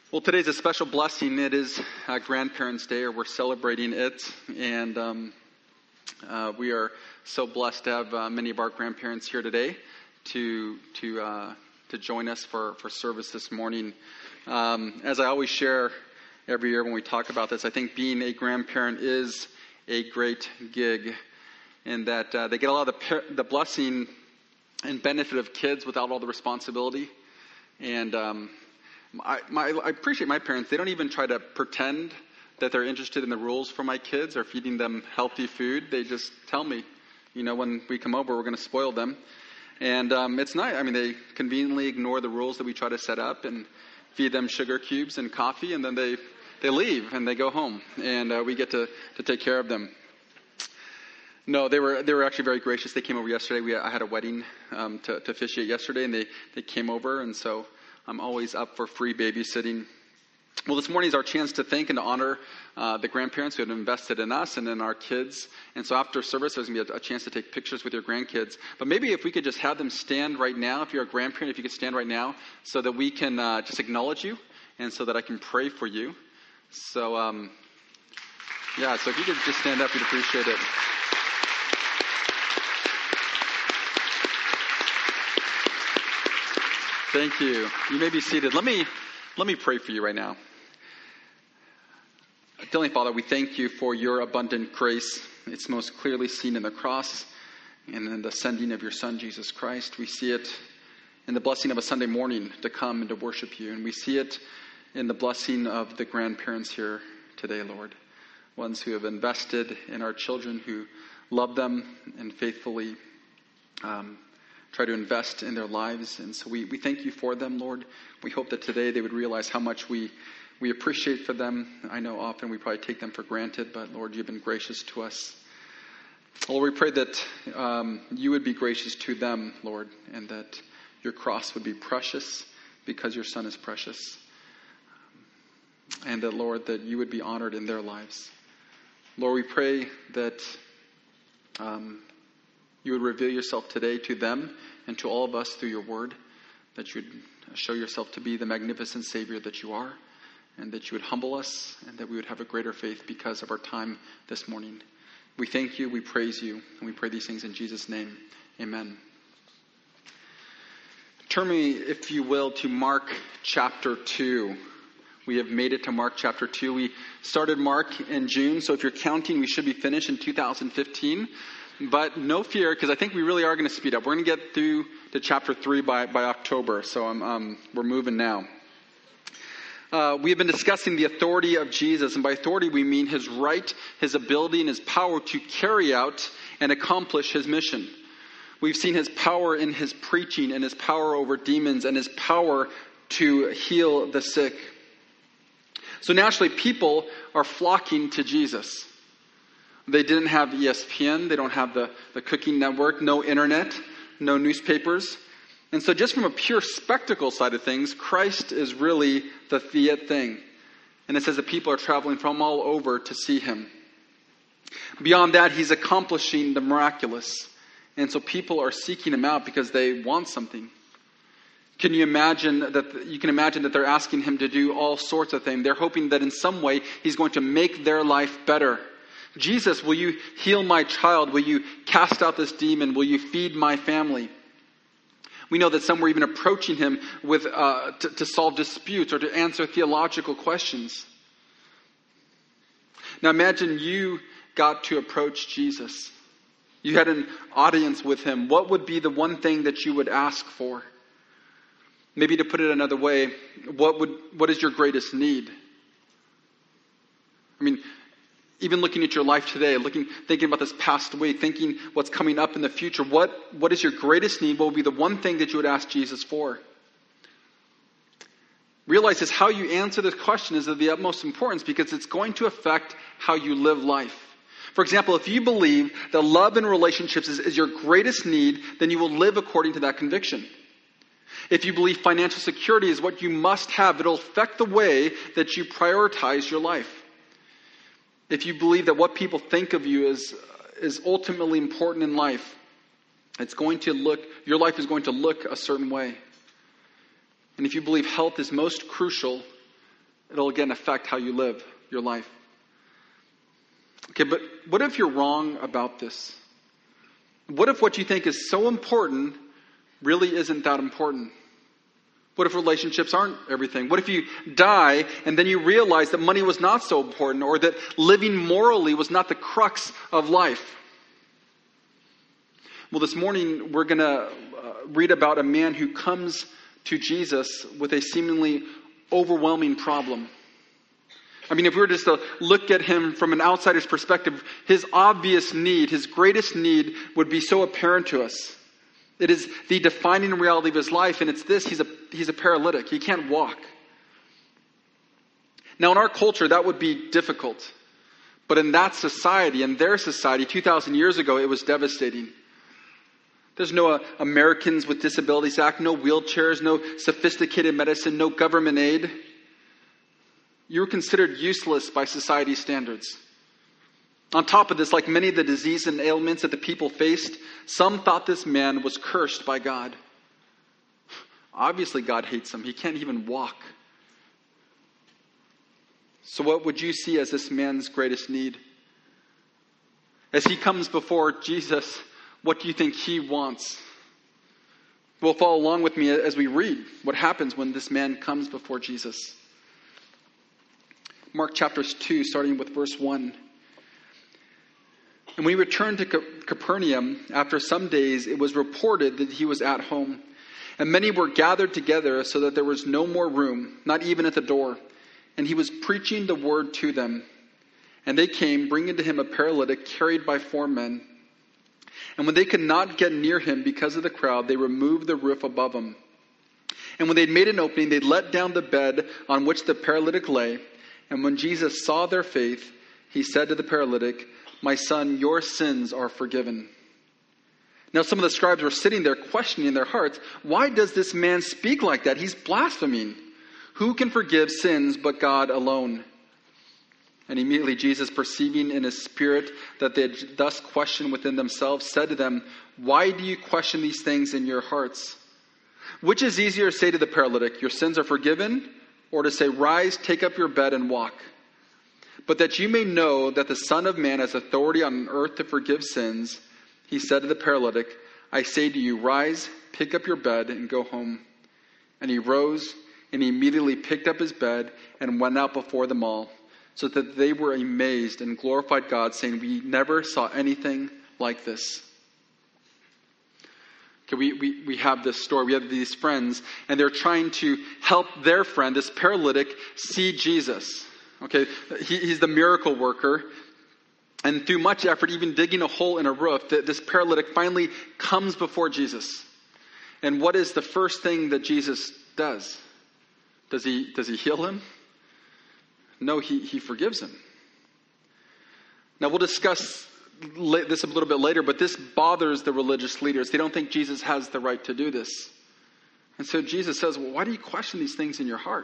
Well, today's a special blessing. It is Grandparents' Day, or we're celebrating it, and we are so blessed to have many of our grandparents here today to join us for service this morning. As I always share every year when we talk about this, I think being a grandparent is a great gig, in that they get a lot of the blessing and benefit of kids without all the responsibility, and I appreciate my parents. They don't even try to pretend that they're interested in the rules for my kids or feeding them healthy food. They just tell me, when we come over, we're going to spoil them. And it's nice. I mean, they conveniently ignore the rules that we try to set up and feed them sugar cubes and coffee, and then they leave and they go home, and we get to take care of them. No, they were actually very gracious. They came over yesterday. I had a wedding to officiate yesterday, and they came over, and so I'm always up for free babysitting. Well, this morning is our chance to thank and to honor the grandparents who have invested in us and in our kids. And so after service, there's going to be a chance to take pictures with your grandkids. But maybe if we could just have them stand right now, if you're a grandparent, if you could stand right now, so that we can just acknowledge you and so that I can pray for you. So, so if you could just stand up, we'd appreciate it. Thank you. You may be seated. Let me pray for you right now. Heavenly Father, we thank you for your abundant grace. It's most clearly seen in the cross and in the sending of your Son, Jesus Christ. We see it in the blessing of a Sunday morning to come and to worship you. And we see it in the blessing of the grandparents here today, Lord. Ones who have invested in our children, who love them and faithfully try to invest in their lives. And so we thank you for them, Lord. We hope that today they would realize how much we appreciate for them. I know often we probably take them for granted, but Lord, you've been gracious to us. Lord, we pray that you would be gracious to them, Lord, and that your cross would be precious because your Son is precious. And that, Lord, that you would be honored in their lives. Lord, we pray that you would reveal yourself today to them and to all of us through your word, that you would show yourself to be the magnificent Savior that you are, and that you would humble us, and that we would have a greater faith because of our time this morning. We thank you, we praise you, and we pray these things in Jesus' name. Amen. Turn me, if you will, to Mark chapter 2. We have made it to Mark chapter 2. We started Mark in June, so if you're counting, we should be finished in 2015. But no fear, because I think we really are going to speed up. We're going to get through to chapter 3 by October, so we're moving now. We have been discussing the authority of Jesus, and by authority we mean his right, his ability, and his power to carry out and accomplish his mission. We've seen his power in his preaching, and his power over demons, and his power to heal the sick. So naturally, people are flocking to Jesus. They didn't have ESPN. They don't have the Cooking Network, no internet, no newspapers. And so just from a pure spectacle side of things, Christ is really the it thing. And it says that people are traveling from all over to see him. Beyond that, he's accomplishing the miraculous. And so people are seeking him out because they want something. You can imagine that they're asking him to do all sorts of things. They're hoping that in some way he's going to make their life better. Jesus, will you heal my child? Will you cast out this demon? Will you feed my family? We know that some were even approaching him with to solve disputes or to answer theological questions. Now imagine you got to approach Jesus. You had an audience with him. What would be the one thing that you would ask for? Maybe to put it another way, what is your greatest need? I mean, even looking at your life today, thinking about this past week, thinking what's coming up in the future, what is your greatest need? What would be the one thing that you would ask Jesus for? Realize this, how you answer this question is of the utmost importance because it's going to affect how you live life. For example, if you believe that love and relationships is your greatest need, then you will live according to that conviction. If you believe financial security is what you must have, it'll affect the way that you prioritize your life. If you believe that what people think of you is ultimately important in life, your life is going to look a certain way. And if you believe health is most crucial, it'll again affect how you live your life. Okay, but what if you're wrong about this? What if what you think is so important really isn't that important? What if relationships aren't everything? What if you die and then you realize that money was not so important, or that living morally was not the crux of life? Well, this morning we're going to read about a man who comes to Jesus with a seemingly overwhelming problem. I mean, if we were just to look at him from an outsider's perspective, his obvious need, his greatest need, would be so apparent to us. It is the defining reality of his life, and it's this: he's a paralytic. He can't walk. Now, in our culture, that would be difficult. But in that society, in their society, 2,000 years ago, it was devastating. There's no Americans with Disabilities Act, no wheelchairs, no sophisticated medicine, no government aid. You were considered useless by society's standards. On top of this, like many of the diseases and ailments that the people faced, some thought this man was cursed by God. Obviously, God hates him. He can't even walk. So what would you see as this man's greatest need? As he comes before Jesus, what do you think he wants? Well, follow along with me as we read what happens when this man comes before Jesus. Mark chapter 2, starting with verse 1. And when he returned to Capernaum, after some days, it was reported that he was at home. And many were gathered together so that there was no more room, not even at the door. And he was preaching the word to them. And they came, bringing to him a paralytic carried by 4 men. And when they could not get near him because of the crowd, they removed the roof above him. And when they had made an opening, they let down the bed on which the paralytic lay. And when Jesus saw their faith, he said to the paralytic, "My son, your sins are forgiven." Now some of the scribes were sitting there questioning in their hearts, "Why does this man speak like that? He's blaspheming. Who can forgive sins but God alone?" And immediately Jesus, perceiving in his spirit that they had thus questioned within themselves, said to them, "Why do you question these things in your hearts? Which is easier to say to the paralytic, 'Your sins are forgiven,' or to say, 'Rise, take up your bed and walk'? But that you may know that the Son of Man has authority on earth to forgive sins," he said to the paralytic, "I say to you, rise, pick up your bed and go home." And he rose and he immediately picked up his bed and went out before them all, so that they were amazed and glorified God, saying, "We never saw anything like this." Okay, we have this story. We have these friends, and they're trying to help their friend, this paralytic, see Jesus. Okay, he's the miracle worker. And through much effort, even digging a hole in a roof, this paralytic finally comes before Jesus. And what is the first thing that Jesus does? Does he heal him? No, he forgives him. Now we'll discuss this a little bit later, but this bothers the religious leaders. They don't think Jesus has the right to do this. And so Jesus says, "Well, why do you question these things in your heart?"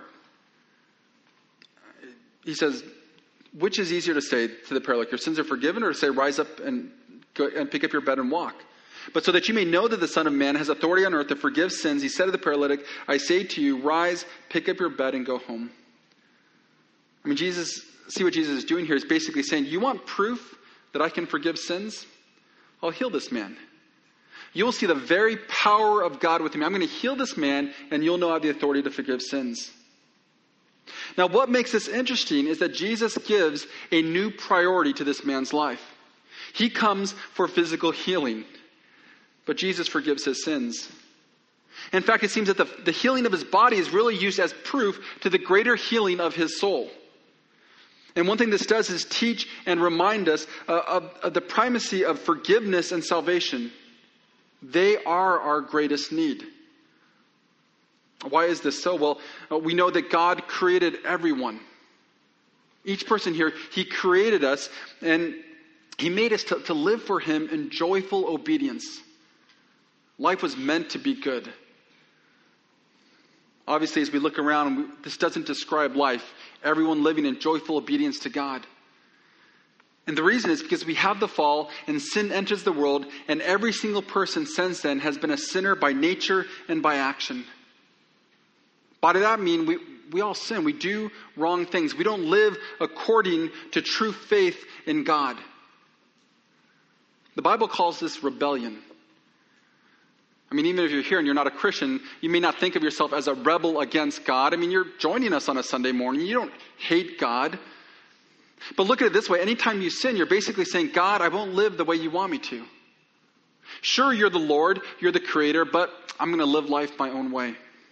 He says, "Which is easier to say to the paralytic, 'Your sins are forgiven,' or to say, 'Rise up and go and pick up your bed and walk'? But so that you may know that the Son of Man has authority on earth to forgive sins," he said to the paralytic, "I say to you, rise, pick up your bed and go home." I mean, see what Jesus is doing here is basically saying, you want proof that I can forgive sins? I'll heal this man. You'll see the very power of God with me. I'm going to heal this man, and you'll know I have the authority to forgive sins. Now, what makes this interesting is that Jesus gives a new priority to this man's life. He comes for physical healing, but Jesus forgives his sins. In fact, it seems that the healing of his body is really used as proof to the greater healing of his soul. And one thing this does is teach and remind us of the primacy of forgiveness and salvation. They are our greatest need. Why is this so? Well, we know that God created everyone. Each person here, he created us, and he made us to live for him in joyful obedience. Life was meant to be good. Obviously, as we look around, this doesn't describe life. Everyone living in joyful obedience to God. And the reason is because we have the fall, and sin enters the world, and every single person since then has been a sinner by nature and by action. By that I mean, we all sin. We do wrong things. We don't live according to true faith in God. The Bible calls this rebellion. I mean, even if you're here and you're not a Christian, you may not think of yourself as a rebel against God. I mean, you're joining us on a Sunday morning. You don't hate God. But look at it this way. Anytime you sin, you're basically saying, God, I won't live the way you want me to. Sure, you're the Lord, you're the Creator, but I'm going to live life my own way.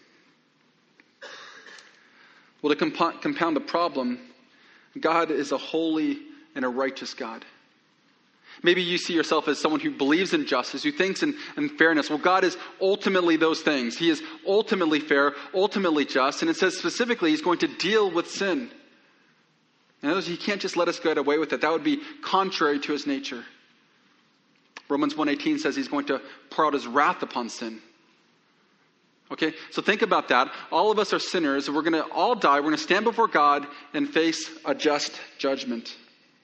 Well, to compound the problem, God is a holy and a righteous God. Maybe you see yourself as someone who believes in justice, who thinks in fairness. Well, God is ultimately those things. He is ultimately fair, ultimately just. And it says specifically He's going to deal with sin. In other words, He can't just let us get away with it. That would be contrary to His nature. Romans 1:18 says He's going to pour out His wrath upon sin. Okay, so think about that. All of us are sinners. We're going to all die. We're going to stand before God and face a just judgment.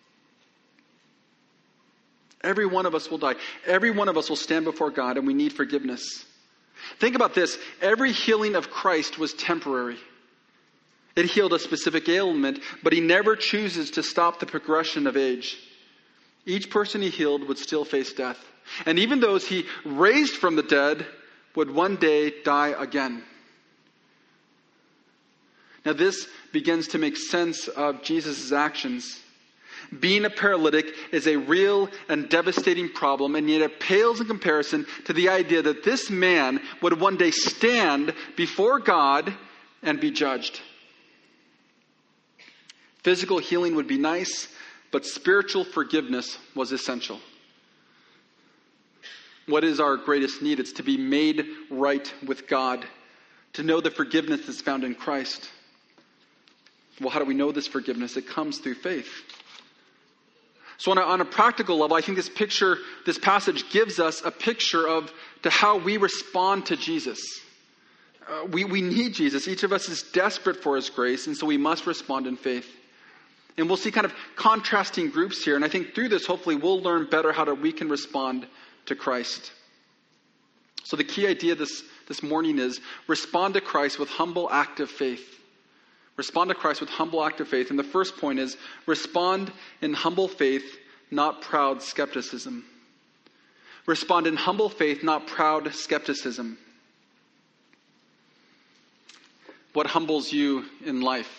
Every one of us will die. Every one of us will stand before God, and we need forgiveness. Think about this. Every healing of Christ was temporary. It healed a specific ailment, but He never chooses to stop the progression of age. Each person He healed would still face death. And even those He raised from the dead would one day die again. Now this begins to make sense of Jesus' actions. Being a paralytic is a real and devastating problem, and yet it pales in comparison to the idea that this man would one day stand before God and be judged. Physical healing would be nice, but spiritual forgiveness was essential. What is our greatest need? It's to be made right with God, to know the forgiveness that's found in Christ. Well, how do we know this forgiveness? It comes through faith. So on a practical level, I think this passage gives us a picture of to how we respond to Jesus. We need Jesus. Each of us is desperate for His grace, and so we must respond in faith. And we'll see kind of contrasting groups here, and I think through this, hopefully, we'll learn better how we can respond to Christ. So the key idea this morning is respond to Christ with humble, active faith. Respond to Christ with humble, active faith. And the first point is respond in humble faith, not proud skepticism. Respond in humble faith, not proud skepticism. What humbles you in life?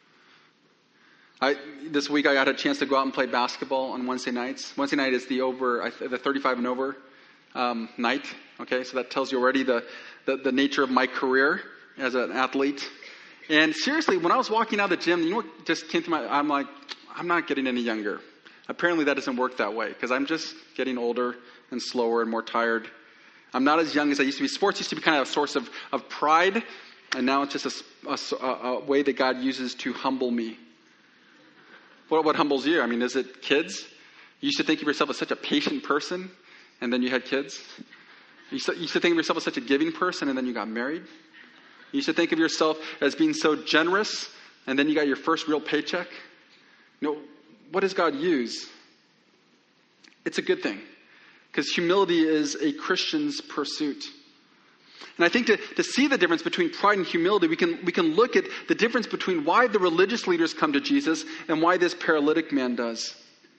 This week I got a chance to go out and play basketball on Wednesday nights. Wednesday night is the 35 and over night. Okay, so that tells you already the nature of my career as an athlete. And seriously, when I was walking out of the gym, you know what just came to I'm like, I'm not getting any younger. Apparently that doesn't work that way because I'm just getting older and slower and more tired. I'm not as young as I used to be. Sports used to be kind of a source of pride, and now it's just a way that God uses to humble me. What humbles you? I mean, is it kids? You used to think of yourself as such a patient person, and then you had kids. You used to think of yourself as such a giving person, and then you got married. You used to think of yourself as being so generous, and then you got your first real paycheck. You know, what does God use? It's a good thing, because humility is a Christian's pursuit. And I think to see the difference between pride and humility, we can look at the difference between why the religious leaders come to Jesus and why this paralytic man does.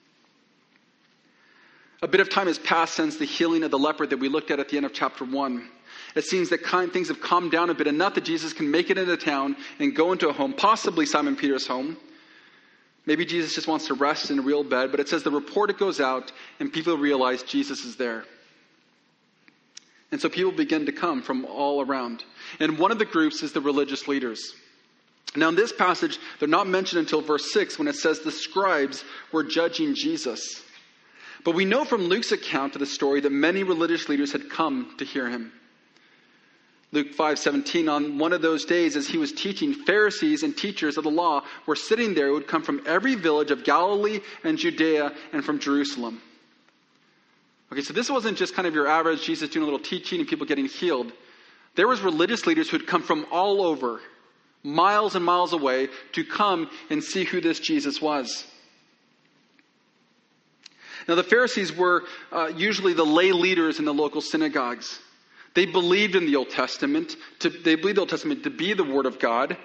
A bit of time has passed since the healing of the leper that we looked at the end of chapter 1. It seems that things have calmed down a bit, enough that Jesus can make it into town and go into a home, possibly Simon Peter's home. Maybe Jesus just wants to rest in a real bed, but it says the report goes out and people realize Jesus is there. And so people begin to come from all around. And one of the groups is the religious leaders. Now in this passage, they're not mentioned until verse 6 when it says the scribes were judging Jesus. But we know from Luke's account of the story that many religious leaders had come to hear him. Luke 5:17, on one of those days as he was teaching, Pharisees and teachers of the law were sitting there who would come from every village of Galilee and Judea and from Jerusalem. Okay, so this wasn't just kind of your average Jesus doing a little teaching and people getting healed. There was religious leaders who had come from all over, miles and miles away, to come and see who this Jesus was. Now the Pharisees were usually the lay leaders in the local synagogues. They believed in the Old Testament. They believed the Old Testament to be the Word of God.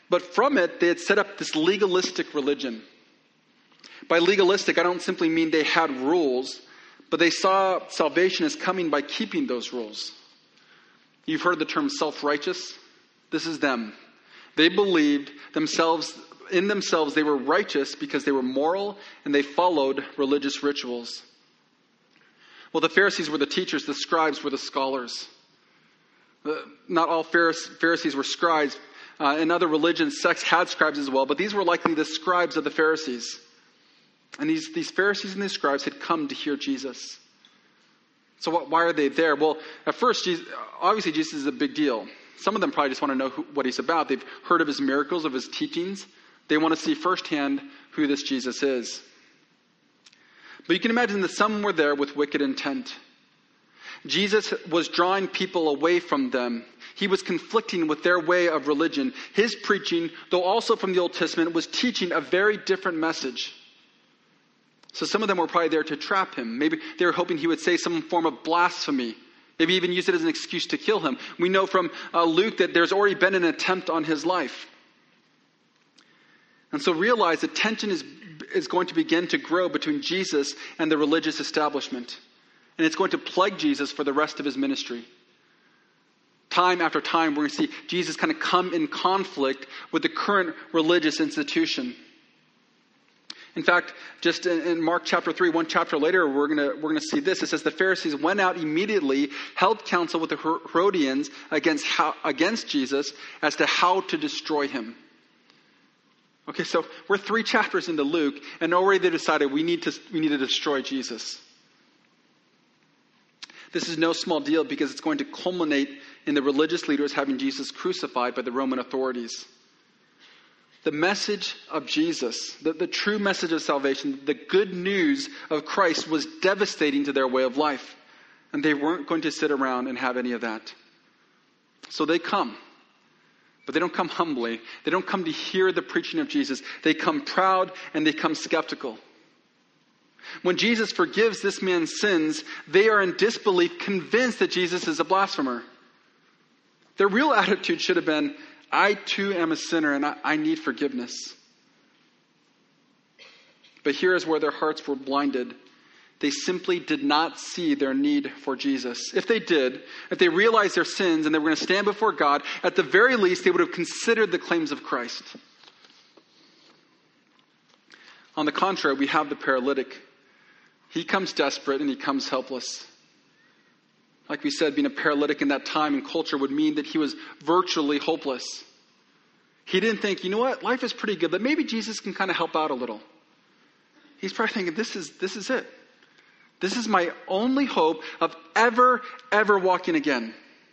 But from it, they had set up this legalistic religion. By legalistic, I don't simply mean they had rules, but they saw salvation as coming by keeping those rules. You've heard the term self-righteous. This is them. They believed in themselves they were righteous because they were moral and they followed religious rituals. Well, the Pharisees were the teachers, the scribes were the scholars. Not all Pharisees were scribes. In other religions, sects had scribes as well, but these were likely the scribes of the Pharisees. And these Pharisees and these scribes had come to hear Jesus. So why are they there? Well, at first, obviously Jesus is a big deal. Some of them probably just want to know what he's about. They've heard of his miracles, of his teachings. They want to see firsthand who this Jesus is. But you can imagine that some were there with wicked intent. Jesus was drawing people away from them. He was conflicting with their way of religion. His preaching, though also from the Old Testament, was teaching a very different message. So some of them were probably there to trap him. Maybe they were hoping he would say some form of blasphemy. Maybe even use it as an excuse to kill him. We know from Luke that there's already been an attempt on his life. And so realize that tension is going to begin to grow between Jesus and the religious establishment. And it's going to plague Jesus for the rest of his ministry. Time after time, we're going to see Jesus kind of come in conflict with the current religious institution. In fact, just in Mark chapter 3, one chapter later, we're going to see this. It says, the Pharisees went out immediately, held counsel with the Herodians against Jesus as to how to destroy him. Okay, so we're 3 chapters into Luke, and already they decided we need to destroy Jesus. This is no small deal because it's going to culminate in the religious leaders having Jesus crucified by the Roman authorities. The message of Jesus, the true message of salvation, the good news of Christ was devastating to their way of life. And they weren't going to sit around and have any of that. So they come. But they don't come humbly. They don't come to hear the preaching of Jesus. They come proud and they come skeptical. When Jesus forgives this man's sins, they are in disbelief, convinced that Jesus is a blasphemer. Their real attitude should have been, I too am a sinner and I need forgiveness. But here is where their hearts were blinded. They simply did not see their need for Jesus. If they did, if they realized their sins and they were going to stand before God, at the very least they would have considered the claims of Christ. On the contrary, we have the paralytic. He comes desperate and he comes helpless. Like we said, being a paralytic in that time and culture would mean that he was virtually hopeless. He didn't think, you know what, life is pretty good, but maybe Jesus can kind of help out a little. He's probably thinking, this is it. This is my only hope of ever walking again.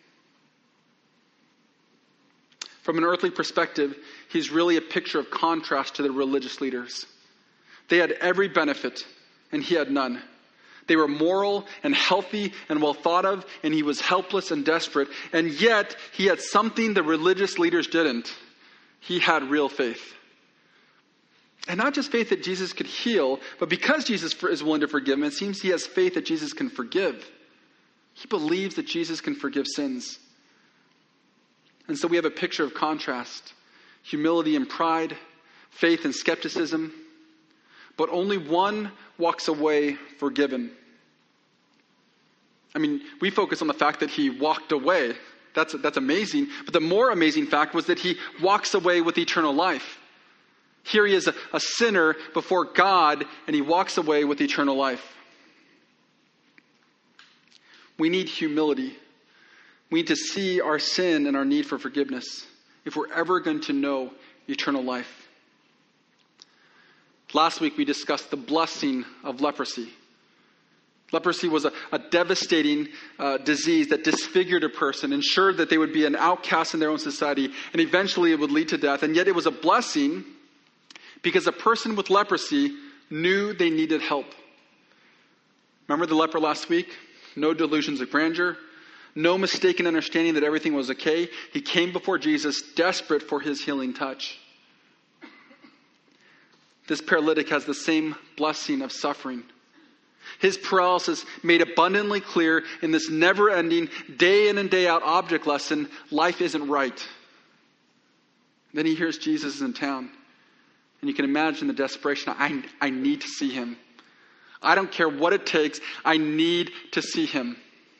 From an earthly perspective, he's really a picture of contrast to the religious leaders. They had every benefit, and he had none. They were moral and healthy and well thought of, and he was helpless and desperate. And yet, he had something the religious leaders didn't. He had real faith. And not just faith that Jesus could heal, but because Jesus is willing to forgive him, it seems he has faith that Jesus can forgive. He believes that Jesus can forgive sins. And so we have a picture of contrast. Humility and pride, faith and skepticism. But only one walks away forgiven. I mean, we focus on the fact that he walked away. That's amazing. But the more amazing fact was that he walks away with eternal life. Here he is a sinner before God, and he walks away with eternal life. We need humility. We need to see our sin and our need for forgiveness if we're ever going to know eternal life. Last week we discussed the blessing of leprosy. Leprosy was a devastating disease that disfigured a person, ensured that they would be an outcast in their own society, and eventually it would lead to death. And yet it was a blessing because a person with leprosy knew they needed help. Remember the leper last week? No delusions of grandeur. No mistaken understanding that everything was okay. He came before Jesus desperate for his healing touch. This paralytic has the same blessing of suffering. His paralysis made abundantly clear in this never-ending, day in and day out object lesson, life isn't right. Then he hears Jesus is in town. And you can imagine the desperation. I need to see him. I don't care what it takes. I need to see him.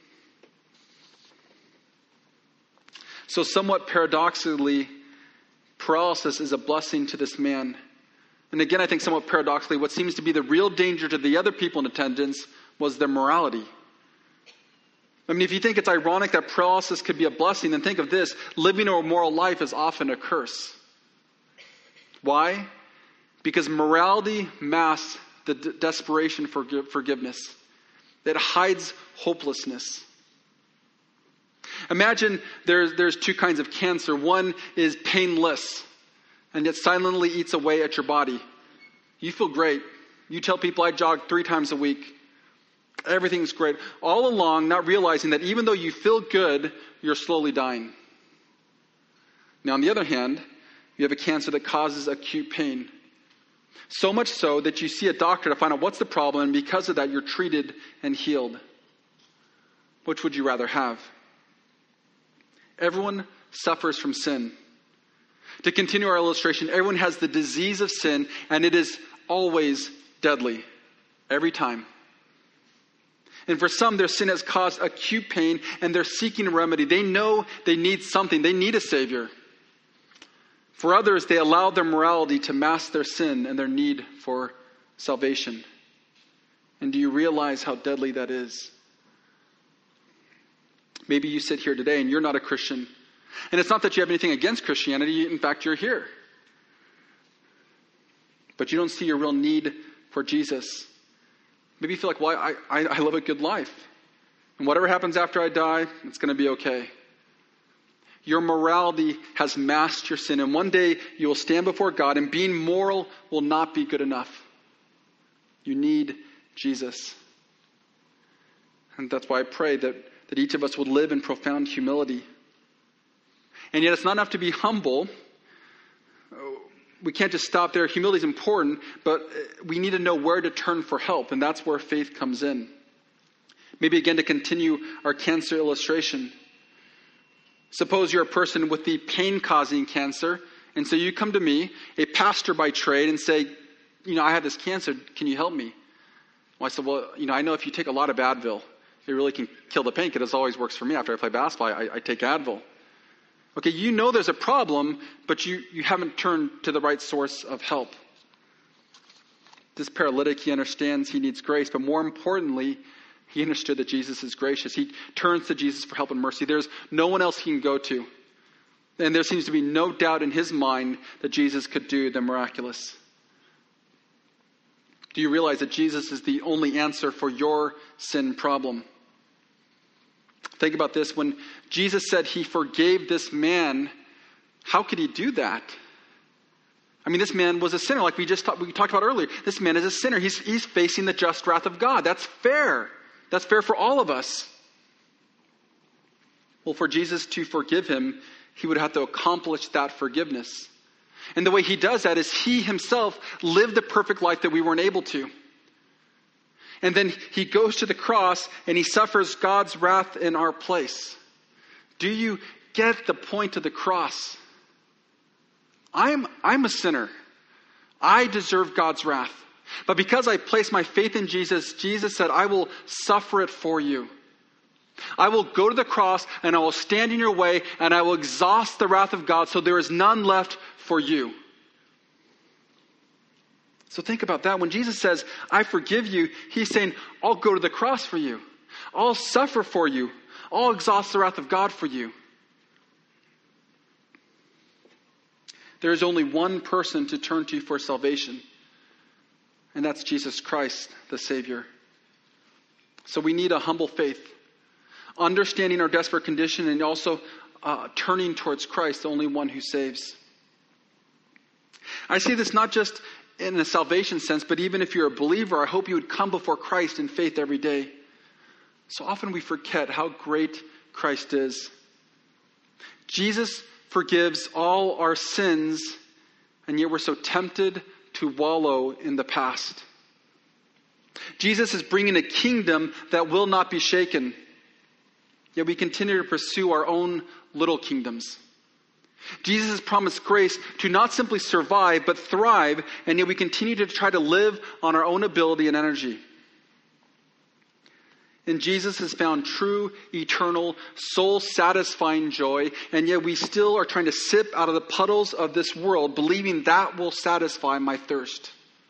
So somewhat paradoxically, paralysis is a blessing to this man. And again, I think somewhat paradoxically, what seems to be the real danger to the other people in attendance was their morality. I mean, if you think it's ironic that paralysis could be a blessing, then think of this. Living a moral life is often a curse. Why? Because morality masks the desperation for forgiveness. It hides hopelessness. Imagine there's two kinds of cancer. One is painless, and yet silently eats away at your body. You feel great. You tell people, I jog 3 times a week. Everything's great. All along, not realizing that even though you feel good, you're slowly dying. Now, on the other hand, you have a cancer that causes acute pain. So much so that you see a doctor to find out what's the problem, and because of that, you're treated and healed. Which would you rather have? Everyone suffers from sin. To continue our illustration, everyone has the disease of sin, and it is always deadly. Every time. And for some, their sin has caused acute pain, and they're seeking a remedy. They know they need something. They need a Savior. For others, they allow their morality to mask their sin and their need for salvation. And do you realize how deadly that is? Maybe you sit here today and you're not a Christian. And it's not that you have anything against Christianity. In fact, you're here. But you don't see your real need for Jesus. Maybe you feel like, well, I live a good life. And whatever happens after I die, it's going to be okay. Your morality has masked your sin. And one day you will stand before God, and being moral will not be good enough. You need Jesus. And that's why I pray that each of us would live in profound humility. And yet it's not enough to be humble. We can't just stop there. Humility is important, but we need to know where to turn for help, and that's where faith comes in. Maybe again to continue our cancer illustration. Suppose you're a person with the pain-causing cancer, and so you come to me, a pastor by trade, and say, I have this cancer, can you help me? Well, I said, I know if you take a lot of Advil, it really can kill the pain, because it always works for me. After I play basketball, I take Advil. Okay, you know there's a problem, but you haven't turned to the right source of help. This paralytic, he understands he needs grace, but more importantly, he understood that Jesus is gracious. He turns to Jesus for help and mercy. There's no one else he can go to. And there seems to be no doubt in his mind that Jesus could do the miraculous. Do you realize that Jesus is the only answer for your sin problem? Think about this. When Jesus said he forgave this man, how could he do that? I mean, this man was a sinner, like we talked about earlier. This man is a sinner. He's facing the just wrath of God. That's fair. That's fair for all of us. Well, for Jesus to forgive him, he would have to accomplish that forgiveness. And the way he does that is he himself lived the perfect life that we weren't able to. And then he goes to the cross and he suffers God's wrath in our place. Do you get the point of the cross? I'm a sinner. I deserve God's wrath. But because I place my faith in Jesus, Jesus said, I will suffer it for you. I will go to the cross and I will stand in your way and I will exhaust the wrath of God so there is none left for you. So think about that. When Jesus says, I forgive you, he's saying, I'll go to the cross for you. I'll suffer for you. I'll exhaust the wrath of God for you. There is only one person to turn to for salvation, and that's Jesus Christ, the Savior. So we need a humble faith, understanding our desperate condition, and also turning towards Christ, the only one who saves. I say this not just in a salvation sense, but even if you're a believer, I hope you would come before Christ in faith every day. So often we forget how great Christ is. Jesus forgives all our sins, and yet we're so tempted to wallow in the past. Jesus is bringing a kingdom that will not be shaken, yet we continue to pursue our own little kingdoms. Jesus has promised grace to not simply survive, but thrive, and yet we continue to try to live on our own ability and energy. And Jesus has found true, eternal, soul-satisfying joy, and yet we still are trying to sip out of the puddles of this world, believing that will satisfy my thirst.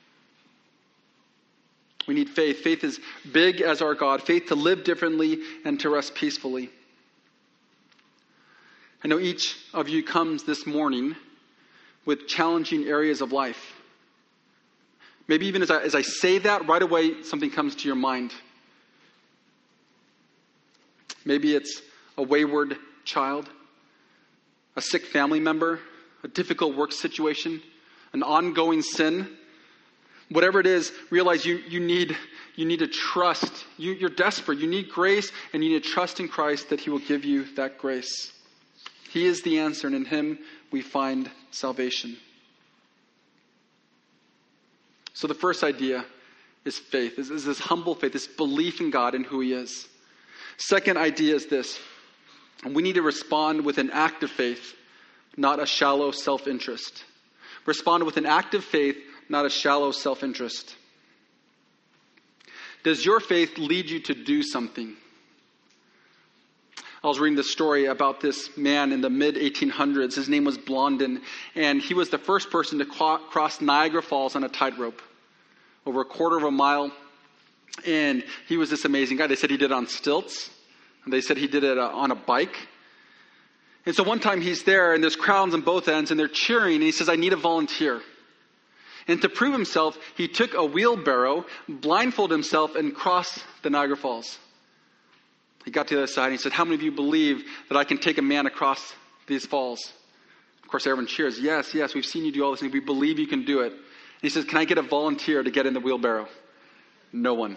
We need faith. Faith is big as our God. Faith to live differently and to rest peacefully. I know each of you comes this morning with challenging areas of life. Maybe even as I say that, right away something comes to your mind. Maybe it's a wayward child, a sick family member, a difficult work situation, an ongoing sin. Whatever it is, realize you need to trust. You're desperate. You need grace, and you need to trust in Christ that He will give you that grace. He is the answer, and in Him we find salvation. So the first idea is faith, is this humble faith, this belief in God and who He is. Second idea is this: we need to respond with an active faith, not a shallow self-interest. Respond with an active faith, not a shallow self-interest. Does your faith lead you to do something? I was reading this story about this man in the mid-1800s. His name was Blondin, and he was the first person to cross Niagara Falls on a tightrope over a quarter of a mile. And he was this amazing guy. They said he did it on stilts, and they said he did it on a bike. And so one time he's there, and there's crowds on both ends, and they're cheering, and he says, "I need a volunteer." And to prove himself, he took a wheelbarrow, blindfolded himself, and crossed the Niagara Falls. He got to the other side, and he said, "How many of you believe that I can take a man across these falls?" Of course, everyone cheers. Yes, we've seen you do all this, and we believe you can do it. And he says, "Can I get a volunteer to get in the wheelbarrow?" No one.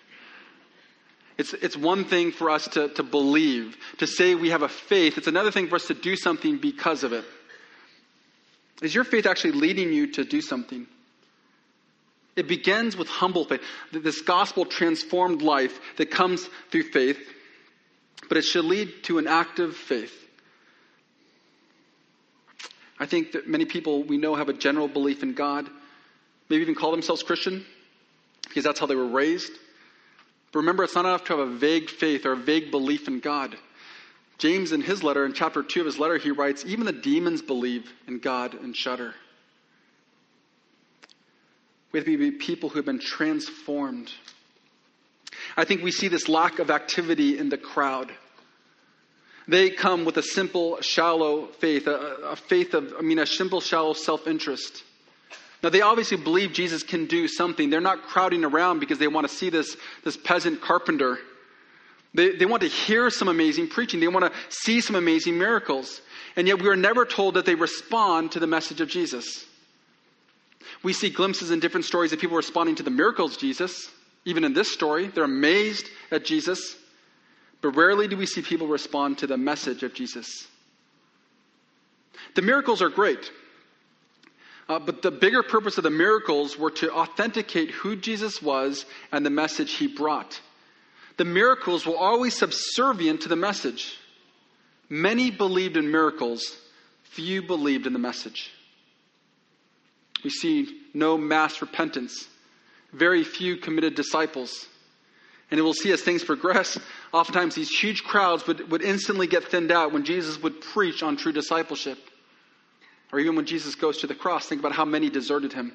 It's one thing for us to believe, to say we have a faith. It's another thing for us to do something because of it. Is your faith actually leading you to do something? It begins with humble faith, this gospel transformed life that comes through faith, but it should lead to an active faith. I think that many people we know have a general belief in God, maybe even call themselves Christian, because that's how they were raised. But remember, it's not enough to have a vague faith or a vague belief in God. James, in his letter, in chapter 2 of his letter, he writes, "Even the demons believe in God and shudder." We have to be people who have been transformed. I think we see this lack of activity in the crowd. They come with a simple, shallow faith, a simple, shallow self-interest. Now, they obviously believe Jesus can do something. They're not crowding around because they want to see this peasant carpenter. They want to hear some amazing preaching. They want to see some amazing miracles. And yet we are never told that they respond to the message of Jesus. We see glimpses in different stories of people responding to the miracles of Jesus. Even in this story, they're amazed at Jesus. But rarely do we see people respond to the message of Jesus. The miracles are great. But the bigger purpose of the miracles were to authenticate who Jesus was and the message He brought. The miracles were always subservient to the message. Many believed in miracles. Few believed in the message. We see no mass repentance. Very few committed disciples. And we'll see as things progress, oftentimes these huge crowds would instantly get thinned out when Jesus would preach on true discipleship. Or even when Jesus goes to the cross, think about how many deserted Him.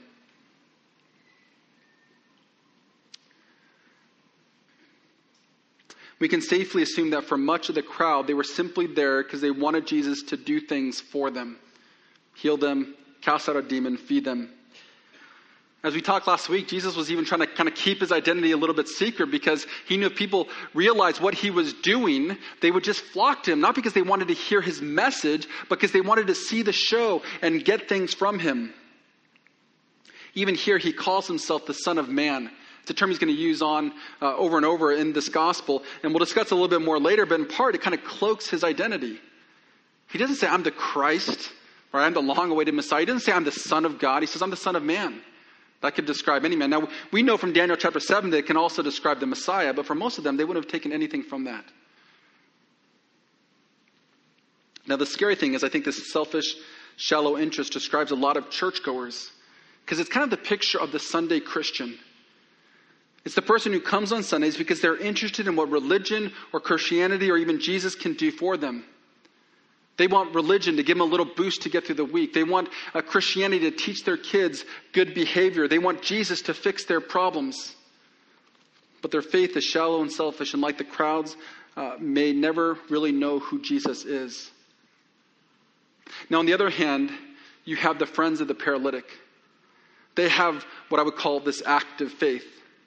We can safely assume that for much of the crowd, they were simply there because they wanted Jesus to do things for them. Heal them, cast out a demon, feed them. As we talked last week, Jesus was even trying to kind of keep His identity a little bit secret because He knew if people realized what He was doing, they would just flock to Him. Not because they wanted to hear His message, but because they wanted to see the show and get things from Him. Even here, He calls Himself the Son of Man. It's a term He's going to use on over and over in this gospel. And we'll discuss a little bit more later, but in part, it kind of cloaks His identity. He doesn't say, "I'm the Christ," or "I'm the long-awaited Messiah." He doesn't say, "I'm the Son of God." He says, "I'm the Son of Man." That could describe any man. Now, we know from Daniel chapter 7 that it can also describe the Messiah, but for most of them, they wouldn't have taken anything from that. Now, the scary thing is I think this selfish, shallow interest describes a lot of churchgoers because it's kind of the picture of the Sunday Christian. It's the person who comes on Sundays because they're interested in what religion or Christianity or even Jesus can do for them. They want religion to give them a little boost to get through the week. They want Christianity to teach their kids good behavior. They want Jesus to fix their problems. But their faith is shallow and selfish, and like the crowds, may never really know who Jesus is. Now, on the other hand, you have the friends of the paralytic. They have what I would call this active faith.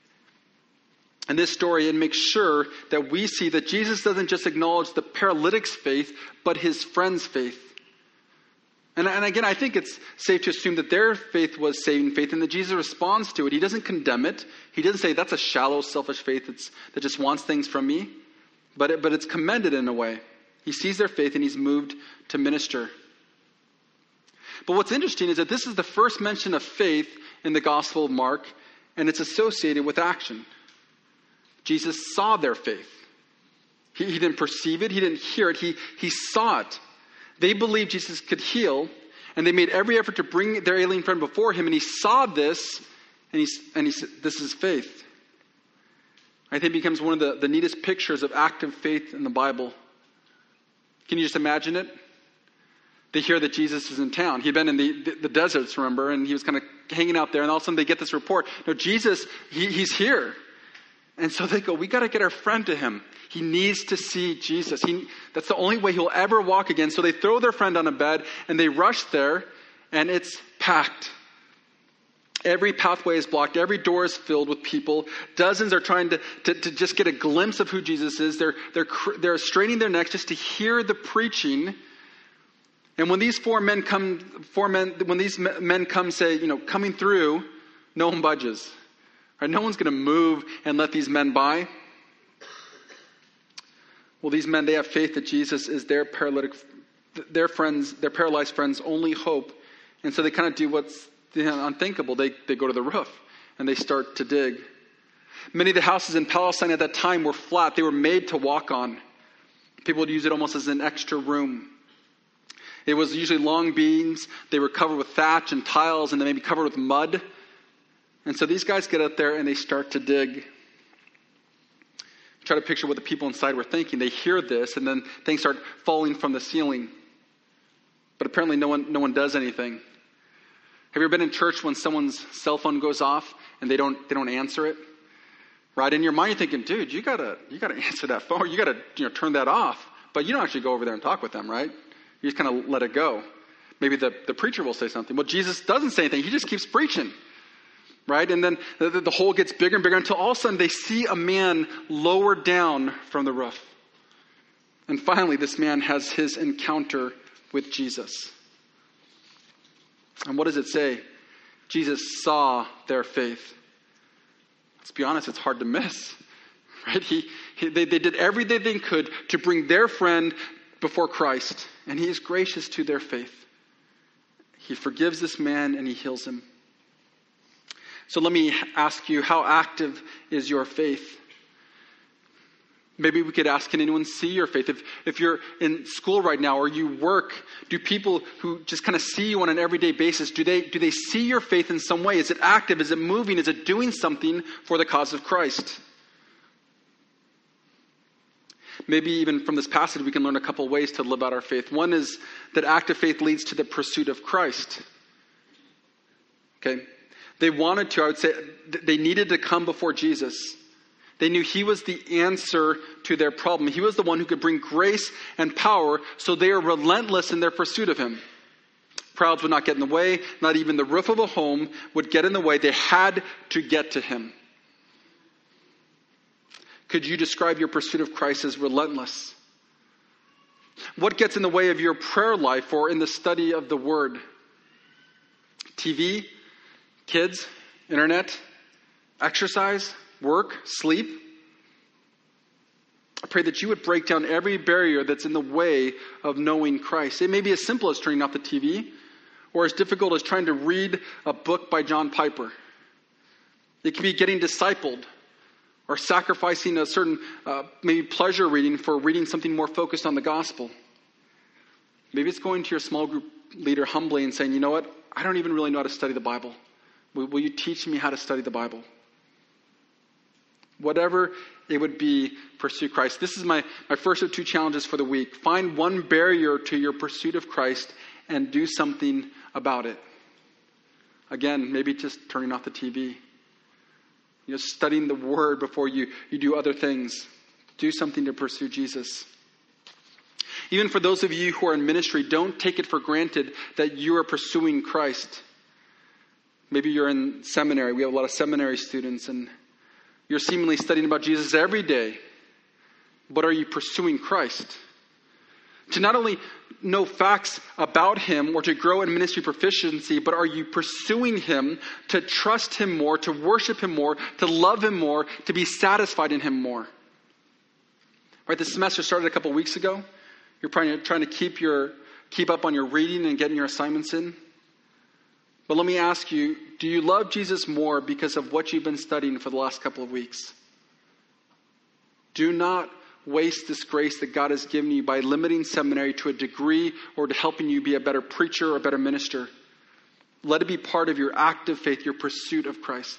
In this story, it makes sure that we see that Jesus doesn't just acknowledge the paralytic's faith, but his friend's faith. And again, I think it's safe to assume that their faith was saving faith and that Jesus responds to it. He doesn't condemn it. He doesn't say that's a shallow, selfish faith that just wants things from me. But it's commended in a way. He sees their faith and he's moved to minister. But what's interesting is that this is the first mention of faith in the Gospel of Mark, and it's associated with action. Jesus saw their faith. He didn't perceive it. He didn't hear it. He saw it. They believed Jesus could heal, and they made every effort to bring their alien friend before him, and he saw this, and he said, this is faith. I think it becomes one of the neatest pictures of active faith in the Bible. Can you just imagine it? They hear that Jesus is in town. He'd been in the deserts, remember, and he was kind of hanging out there, and all of a sudden they get this report. No, Jesus, he's here. And so they go, we got to get our friend to him. He needs to see Jesus. That's the only way he'll ever walk again. So they throw their friend on a bed and they rush there, and it's packed. Every pathway is blocked. Every door is filled with people. Dozens are trying to just get a glimpse of who Jesus is. They're straining their necks just to hear the preaching. And when these men come say, coming through, no one budges. Right? No one's going to move and let these men by. Well, these men, they have faith that Jesus is their paralyzed friends' only hope. And so they kind of do what's unthinkable. They go to the roof and they start to dig. Many of the houses in Palestine at that time were flat. They were made to walk on. People would use it almost as an extra room. It was usually long beams. They were covered with thatch and tiles, and then maybe covered with mud. And so these guys get out there and they start to dig. Try to picture what the people inside were thinking. They hear this, and then things start falling from the ceiling. But apparently no one does anything. Have you ever been in church when someone's cell phone goes off and they don't answer it? Right? In your mind you're thinking, dude, you gotta answer that phone. You gotta turn that off. But you don't actually go over there and talk with them, right? You just kind of let it go. Maybe the preacher will say something. Well, Jesus doesn't say anything. He just keeps preaching. Right? And then the hole gets bigger and bigger until all of a sudden they see a man lowered down from the roof. And finally, this man has his encounter with Jesus. And what does it say? Jesus saw their faith. Let's be honest, it's hard to miss. Right? They did everything they could to bring their friend before Christ. And he is gracious to their faith. He forgives this man and he heals him. So let me ask you, how active is your faith? Maybe we could ask, can anyone see your faith? If you're in school right now or you work, do people who just kind of see you on an everyday basis, do they see your faith in some way? Is it active? Is it moving? Is it doing something for the cause of Christ? Maybe even from this passage we can learn a couple ways to live out our faith. One is that active faith leads to the pursuit of Christ. Okay? They wanted to, I would say, they needed to come before Jesus. They knew he was the answer to their problem. He was the one who could bring grace and power, so they are relentless in their pursuit of him. Crowds would not get in the way. Not even the roof of a home would get in the way. They had to get to him. Could you describe your pursuit of Christ as relentless? What gets in the way of your prayer life or in the study of the Word? TV? Kids, internet, exercise, work, sleep. I pray that you would break down every barrier that's in the way of knowing Christ. It may be as simple as turning off the TV or as difficult as trying to read a book by John Piper. It can be getting discipled or sacrificing a certain maybe pleasure reading for reading something more focused on the gospel. Maybe it's going to your small group leader humbly and saying, you know what? I don't even really know how to study the Bible. Will you teach me how to study the Bible? Whatever it would be, pursue Christ. This is my first of 2 challenges for the week. Find one barrier to your pursuit of Christ and do something about it. Again, maybe just turning off the TV. Studying the Word before you do other things. Do something to pursue Jesus. Even for those of you who are in ministry, don't take it for granted that you are pursuing Christ. Maybe you're in seminary. We have a lot of seminary students, and you're seemingly studying about Jesus every day. But are you pursuing Christ? To not only know facts about Him or to grow in ministry proficiency, but are you pursuing Him to trust Him more, to worship Him more, to love Him more, to be satisfied in Him more? Right, the semester started a couple weeks ago. You're trying to keep up on your reading and getting your assignments in. But let me ask you, do you love Jesus more because of what you've been studying for the last couple of weeks? Do not waste this grace that God has given you by limiting seminary to a degree or to helping you be a better preacher or a better minister. Let it be part of your active faith, your pursuit of Christ.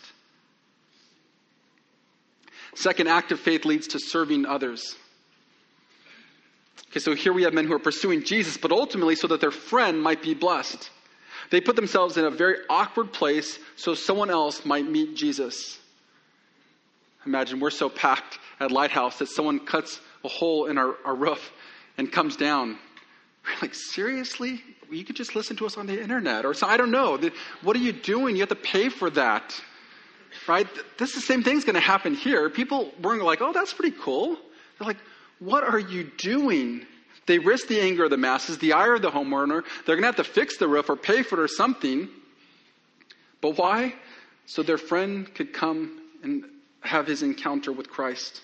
Second, active faith leads to serving others. Okay, so here we have men who are pursuing Jesus, but ultimately so that their friend might be blessed. They put themselves in a very awkward place so someone else might meet Jesus. Imagine we're so packed at Lighthouse that someone cuts a hole in our roof and comes down. We're like, seriously? You could just listen to us on the internet. Or so, I don't know. What are you doing? You have to pay for that. Right? This is the same thing's going to happen here. People weren't like, oh, that's pretty cool. They're like, what are you doing? They risk the anger of the masses, the ire of the homeowner. They're going to have to fix the roof or pay for it or something. But why? So their friend could come and have his encounter with Christ.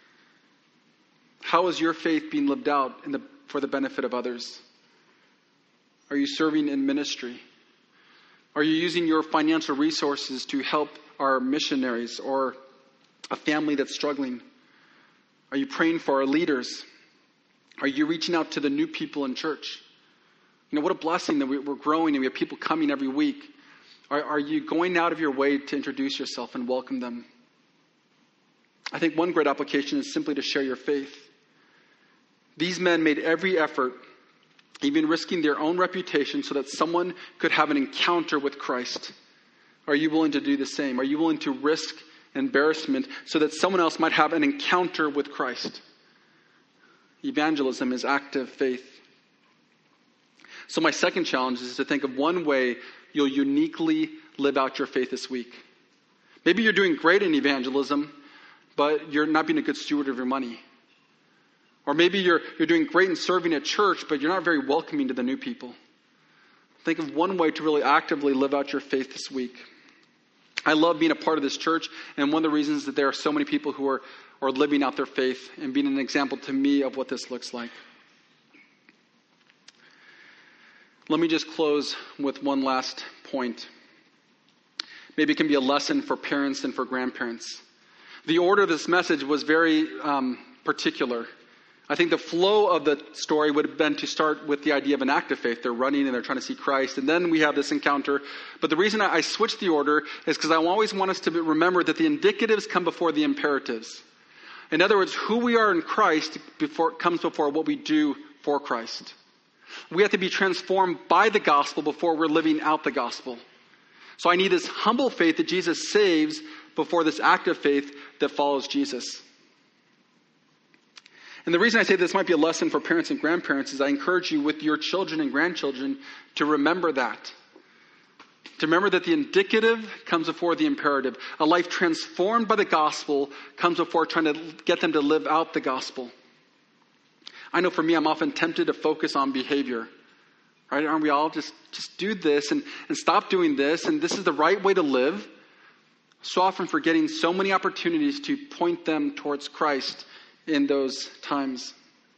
How is your faith being lived out for the benefit of others? Are you serving in ministry? Are you using your financial resources to help our missionaries or a family that's struggling? Are you praying for our leaders? Are you reaching out to the new people in church? What a blessing that we're growing and we have people coming every week. Are you going out of your way to introduce yourself and welcome them? I think one great application is simply to share your faith. These men made every effort, even risking their own reputation, so that someone could have an encounter with Christ. Are you willing to do the same? Are you willing to risk embarrassment so that someone else might have an encounter with Christ? Evangelism is active faith. So my second challenge is to think of one way you'll uniquely live out your faith this week. Maybe you're doing great in evangelism, but you're not being a good steward of your money. Or maybe you're doing great in serving at church, but you're not very welcoming to the new people. Think of one way to really actively live out your faith this week. I love being a part of this church, and one of the reasons that there are so many people who are living out their faith and being an example to me of what this looks like. Let me just close with one last point. Maybe it can be a lesson for parents and for grandparents. The order of this message was very particular. I think the flow of the story would have been to start with the idea of an active faith. They're running and they're trying to see Christ. And then we have this encounter. But the reason I switched the order is because I always want us to remember that the indicatives come before the imperatives. In other words, who we are in Christ comes before what we do for Christ. We have to be transformed by the gospel before we're living out the gospel. So I need this humble faith that Jesus saves before this active faith that follows Jesus. And the reason I say this might be a lesson for parents and grandparents is I encourage you with your children and grandchildren to remember that. To remember that the indicative comes before the imperative. A life transformed by the gospel comes before trying to get them to live out the gospel. I know for me, I'm often tempted to focus on behavior. Right? Aren't we all? Just do this and stop doing this, and this is the right way to live. So often forgetting so many opportunities to point them towards Christ in those times.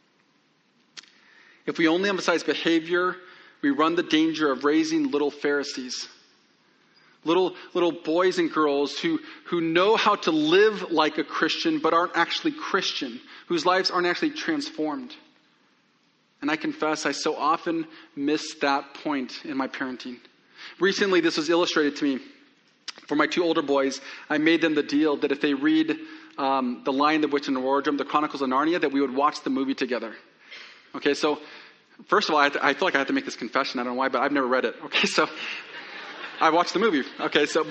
If we only emphasize behavior, we run the danger of raising little Pharisees. Little boys and girls who know how to live like a Christian but aren't actually Christian, whose lives aren't actually transformed. And I confess I so often miss that point in my parenting. Recently, this was illustrated to me. For my 2 older boys, I made them the deal that if they read The Lion, the Witch, and the Wardrobe, the Chronicles of Narnia, that we would watch the movie together. Okay, so first of all, I feel like I have to make this confession. I don't know why, but I've never read it. Okay, so I watched the movie. Okay, so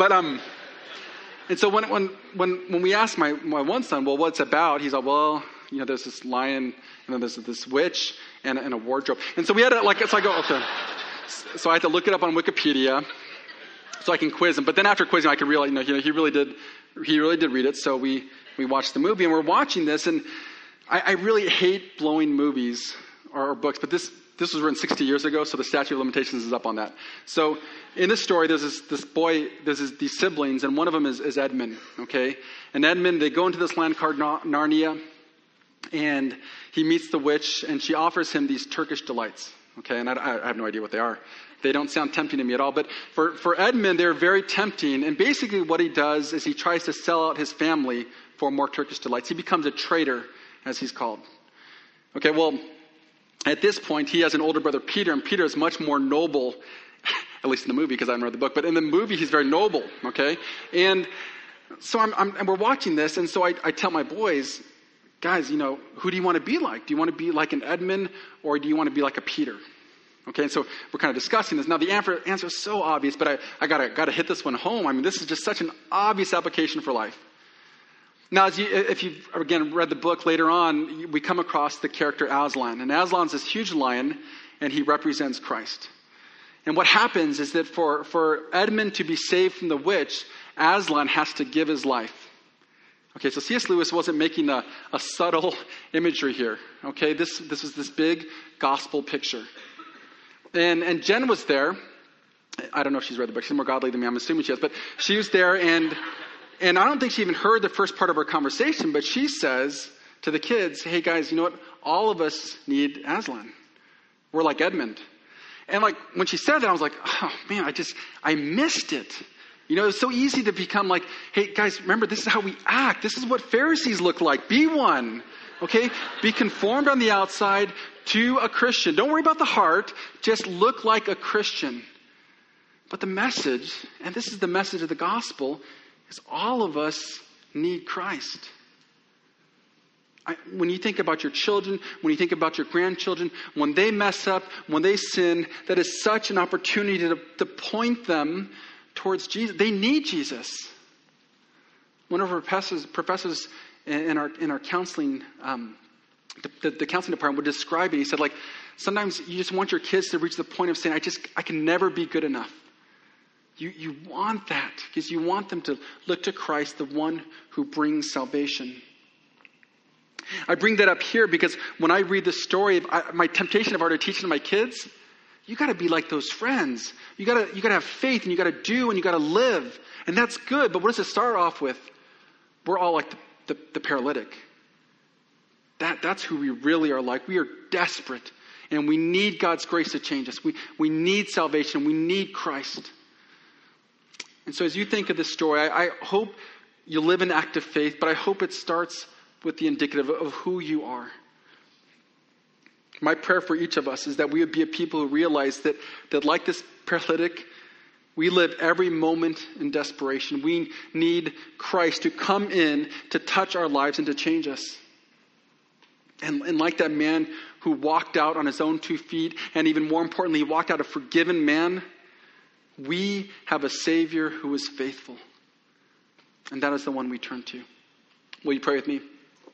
and so when we asked my one son, well, what's it about? He's like, well, there's this lion, and then there's this witch, and a wardrobe. And so we had so I go, okay. So I had to look it up on Wikipedia so I can quiz him. But then after quizzing, I could realize, he really did read it. So we watched the movie, and we're watching this, and I really hate blowing movies or books, but this was written 60 years ago, so the statute of limitations is up on that. So in this story, there's this boy, these siblings, and one of them is Edmund, okay? And Edmund, they go into this land called Narnia, and he meets the witch, and she offers him these Turkish delights, okay? And I have no idea what they are. They don't sound tempting to me at all. But for Edmund, they're very tempting. And basically what he does is he tries to sell out his family for more Turkish delights. He becomes a traitor, as he's called. Okay, well, at this point, he has an older brother, Peter. And Peter is much more noble, at least in the movie, because I haven't read the book. But in the movie, he's very noble, okay? And so and we're watching this. And so I tell my boys, guys, who do you want to be like? Do you want to be like an Edmund, or do you want to be like a Peter? Okay, and so we're kind of discussing this. Now, the answer is so obvious, but I gotta hit this one home. I mean, this is just such an obvious application for life. Now, if you've, again, read the book later on, we come across the character Aslan. And Aslan's this huge lion, and he represents Christ. And what happens is that for Edmund to be saved from the witch, Aslan has to give his life. Okay, so C.S. Lewis wasn't making a subtle imagery here. Okay, this was this big gospel picture. And Jen was there. I don't know if she's read the book. She's more godly than me. I'm assuming she has. But she was there, and I don't think she even heard the first part of our conversation. But she says to the kids, hey, guys, you know what? All of us need Aslan. We're like Edmund. And when she said that, I was like, oh, man, I missed it. It's so easy to become like, hey, guys, remember, this is how we act. This is what Pharisees look like. Be one. Okay? Be conformed on the outside to a Christian. Don't worry about the heart. Just look like a Christian. But the message, and this is the message of the gospel, is all of us need Christ. When you think about your children, when you think about your grandchildren, when they mess up, when they sin, that is such an opportunity to point them towards Jesus. They need Jesus. One of our professors in our counseling, the counseling department would describe it. He said, sometimes you just want your kids to reach the point of saying, I can never be good enough. You want that because you want them to look to Christ, the one who brings salvation. I bring that up here because when I read the story, my temptation of already teaching to my kids, you got to be like those friends. You got to have faith, and you got to do, and you got to live, and that's good. But what does it start off with? We're all like the paralytic. That's who we really are like. We are desperate, and we need God's grace to change us. We need salvation. We need Christ. And so as you think of this story, I hope you live in active faith, but I hope it starts with the indicative of who you are. My prayer for each of us is that we would be a people who realize that like this paralytic, we live every moment in desperation. We need Christ to come in to touch our lives and to change us. And like that man who walked out on his own 2 feet, and even more importantly, he walked out a forgiven man, we have a Savior who is faithful. And that is the one we turn to. Will you pray with me?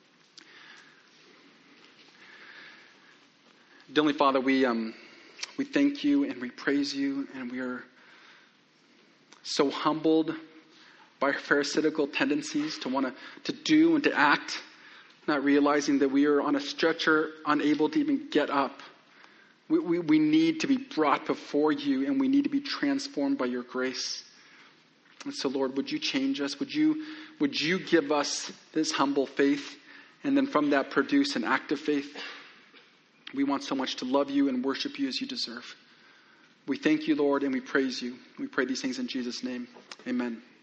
Dear Heavenly Father, we thank you and we praise you, and we are so humbled by our pharisaical tendencies to want to do and to act, not realizing that we are on a stretcher, unable to even get up. We need to be brought before you, and we need to be transformed by your grace. And so, Lord, would you change us? Would you give us this humble faith, and then from that produce an active faith? We want so much to love you and worship you as you deserve. We thank you, Lord, and we praise you. We pray these things in Jesus' name. Amen.